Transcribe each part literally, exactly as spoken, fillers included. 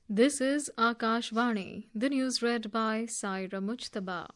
This is Akashvani, the news read by Saira Mujtaba.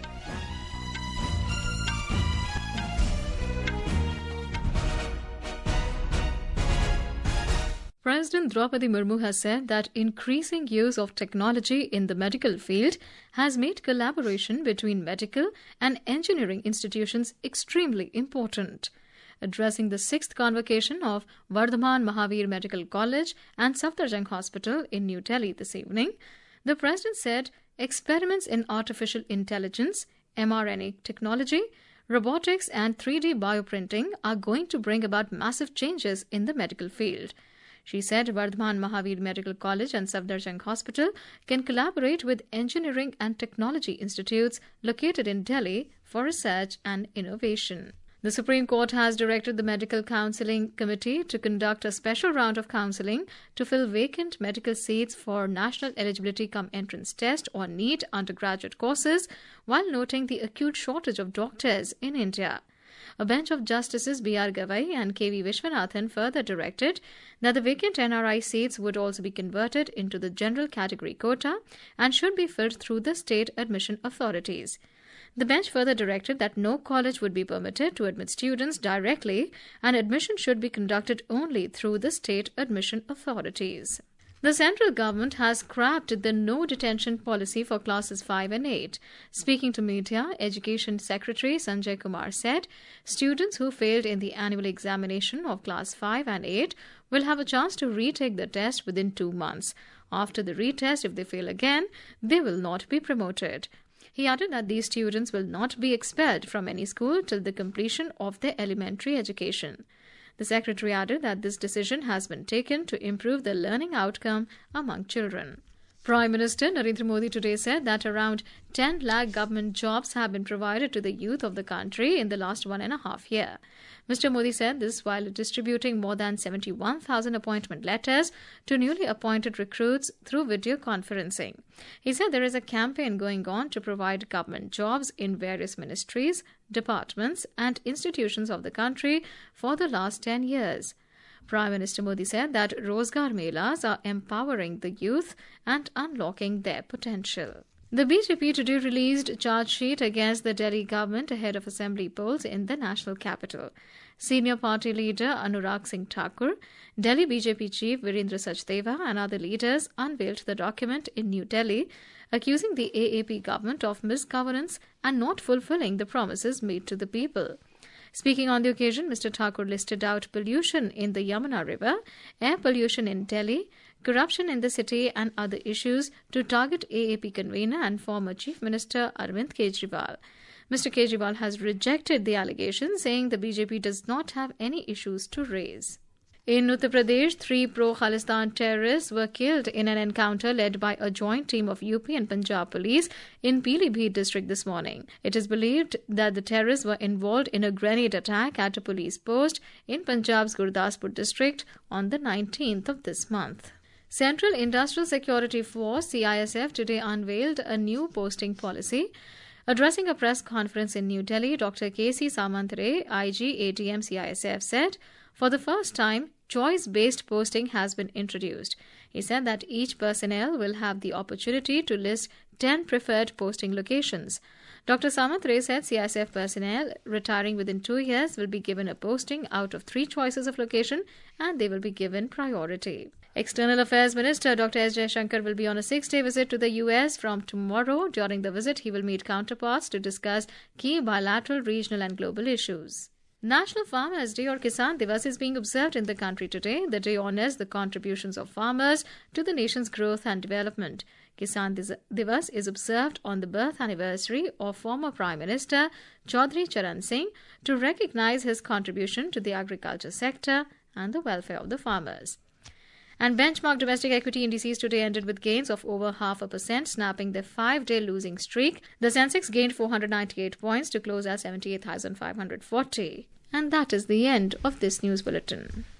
President Draupadi Murmu has said that increasing use of technology in the medical field has made collaboration between medical and engineering institutions extremely important. Addressing the sixth convocation of Vardhaman Mahavir Medical College and Safdarjung Hospital in New Delhi this evening, the President said experiments in artificial intelligence, mRNA technology, robotics and three D bioprinting are going to bring about massive changes in the medical field. She said Vardhaman Mahavir Medical College and Safdarjung Hospital can collaborate with engineering and technology institutes located in Delhi for research and innovation. The Supreme Court has directed the Medical Counselling Committee to conduct a special round of counselling to fill vacant medical seats for National Eligibility Cum Entrance Test or NEET undergraduate courses, while noting the acute shortage of doctors in India. A bench of Justices B R Gavai and K V Vishwanathan further directed that the vacant N R I seats would also be converted into the general category quota and should be filled through the state admission authorities. The bench further directed that no college would be permitted to admit students directly and admission should be conducted only through the state admission authorities. The central government has scrapped the no detention policy for classes five and eight. Speaking to media, Education Secretary Sanjay Kumar said students who failed in the annual examination of class five and eight will have a chance to retake the test within two months. After the retest, if they fail again, they will not be promoted. He added that these students will not be expelled from any school till the completion of their elementary education. The Secretary added that this decision has been taken to improve the learning outcome among children. Prime Minister Narendra Modi today said that around ten lakh government jobs have been provided to the youth of the country in the last one and a half year. Mister Modi said this while distributing more than seventy-one thousand appointment letters to newly appointed recruits through video conferencing. He said there is a campaign going on to provide government jobs in various ministries, departments and institutions of the country for the last ten years. Prime Minister Modi said that Rozgar Melas are empowering the youth and unlocking their potential. The B J P today released charge sheet against the Delhi government ahead of assembly polls in the national capital. Senior party leader Anurag Singh Thakur, Delhi B J P chief Virendra Sachdeva and other leaders unveiled the document in New Delhi, accusing the A A P government of misgovernance and not fulfilling the promises made to the people. Speaking on the occasion, Mister Thakur listed out pollution in the Yamuna River, air pollution in Delhi, corruption in the city and other issues to target A A P convener and former Chief Minister Arvind Kejriwal. Mister Kejriwal has rejected the allegation, saying the B J P does not have any issues to raise. In Uttar Pradesh, three pro-Khalistan terrorists were killed in an encounter led by a joint team of U P and Punjab police in Pilibhit district this morning. It is believed that the terrorists were involved in a grenade attack at a police post in Punjab's Gurdaspur district on the nineteenth of this month. Central Industrial Security Force C I S F today unveiled a new posting policy. Addressing a press conference in New Delhi, Doctor K C Samantre, I G A T M C I S F, said, for the first time, choice-based posting has been introduced. He said that each personnel will have the opportunity to list ten preferred posting locations. Doctor Samantre said C I S F personnel retiring within two years will be given a posting out of three choices of location and they will be given priority. External Affairs Minister Doctor S Jaishankar will be on a six-day visit to the U S from tomorrow. During the visit, he will meet counterparts to discuss key bilateral, regional and global issues. National Farmers Day or Kisan Divas is being observed in the country today. The day honours the contributions of farmers to the nation's growth and development. Kisan Divas is observed on the birth anniversary of former Prime Minister Chaudhry Charan Singh to recognise his contribution to the agriculture sector and the welfare of the farmers. And benchmark domestic equity indices today ended with gains of over half a percent, snapping their five-day losing streak. The Sensex gained four hundred ninety-eight points to close at seventy-eight thousand five hundred forty. And that is the end of this news bulletin.